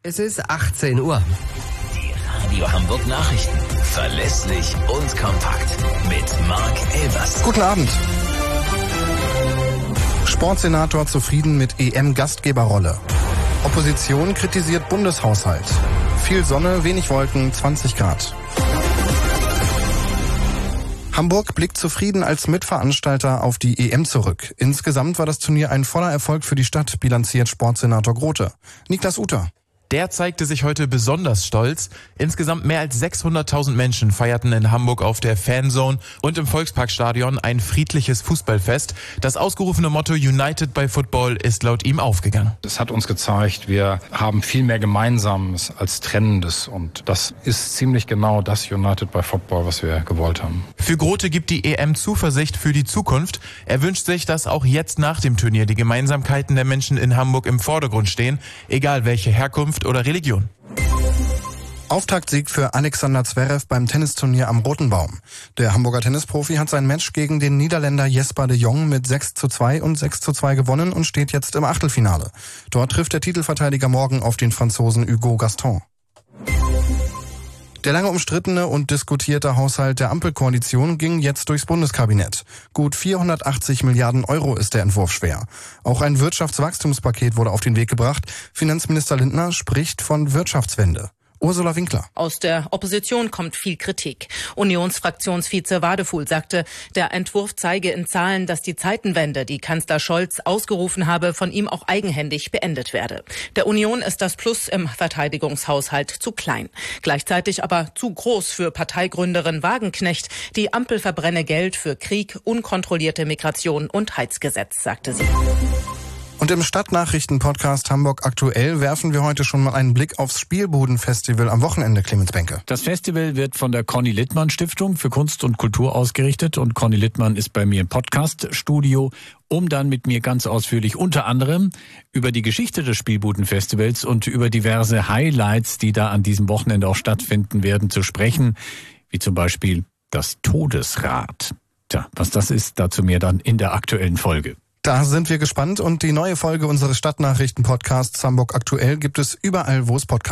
Es ist 18 Uhr. Die Radio Hamburg Nachrichten. Verlässlich und kompakt. Mit Marc Elvers. Guten Abend. Sportsenator zufrieden mit EM-Gastgeberrolle. Opposition kritisiert Bundeshaushalt. Viel Sonne, wenig Wolken, 20 Grad. Hamburg blickt zufrieden als Mitveranstalter auf die EM zurück. Insgesamt war das Turnier ein voller Erfolg für die Stadt, bilanziert Sportsenator Grote. Niklas Uter. Der zeigte sich heute besonders stolz. Insgesamt mehr als 600.000 Menschen feierten in Hamburg auf der Fanzone und im Volksparkstadion ein friedliches Fußballfest. Das ausgerufene Motto United by Football ist laut ihm aufgegangen. Es hat uns gezeigt, wir haben viel mehr Gemeinsames als Trennendes. Und das ist ziemlich genau das United by Football, was wir gewollt haben. Für Grote gibt die EM Zuversicht für die Zukunft. Er wünscht sich, dass auch jetzt nach dem Turnier die Gemeinsamkeiten der Menschen in Hamburg im Vordergrund stehen, egal welche Herkunft oder Religion. Auftaktsieg für Alexander Zverev beim Tennisturnier am Roten Baum. Der Hamburger Tennisprofi hat sein Match gegen den Niederländer Jesper de Jong mit 6:2 und 6:2 gewonnen und steht jetzt im Achtelfinale. Dort trifft der Titelverteidiger morgen auf den Franzosen Hugo Gaston. Der lange umstrittene und diskutierte Haushalt der Ampelkoalition ging jetzt durchs Bundeskabinett. Gut 480 Milliarden Euro ist der Entwurf schwer. Auch ein Wirtschaftswachstumspaket wurde auf den Weg gebracht. Finanzminister Lindner spricht von Wirtschaftswende. Ursula Winkler. Aus der Opposition kommt viel Kritik. Unionsfraktionsvize Wadefuhl sagte, der Entwurf zeige in Zahlen, dass die Zeitenwende, die Kanzler Scholz ausgerufen habe, von ihm auch eigenhändig beendet werde. Der Union ist das Plus im Verteidigungshaushalt zu klein. Gleichzeitig aber zu groß für Parteigründerin Wagenknecht. Die Ampel verbrenne Geld für Krieg, unkontrollierte Migration und Heizgesetz, sagte sie. Und im Stadtnachrichten-Podcast Hamburg aktuell werfen wir heute schon mal einen Blick aufs Spielbudenfestival am Wochenende, Clemens Benke. Das Festival wird von der Conny Littmann Stiftung für Kunst und Kultur ausgerichtet und Conny Littmann ist bei mir im Podcast-Studio, um dann mit mir ganz ausführlich unter anderem über die Geschichte des Spielbudenfestivals und über diverse Highlights, die da an diesem Wochenende auch stattfinden werden, zu sprechen, wie zum Beispiel das Todesrad. Tja, was das ist, dazu mehr dann in der aktuellen Folge. Da sind wir gespannt und die neue Folge unseres Stadtnachrichten-Podcasts Hamburg aktuell gibt es überall, wo es Podcasts